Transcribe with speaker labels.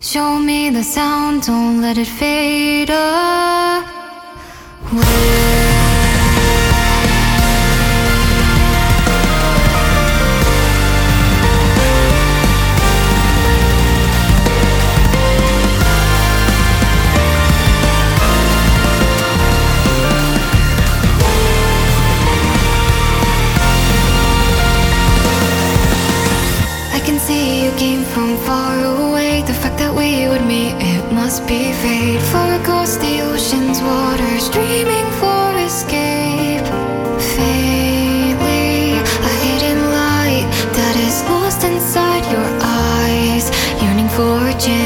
Speaker 1: Show me the sound, don't let it fade away. I can see you came from far away. The fact that we would meet, it must be fate. For across the ocean's waters, dreaming for escape. Faintly, a hidden light that is lost inside your eyes, yearning for a chance.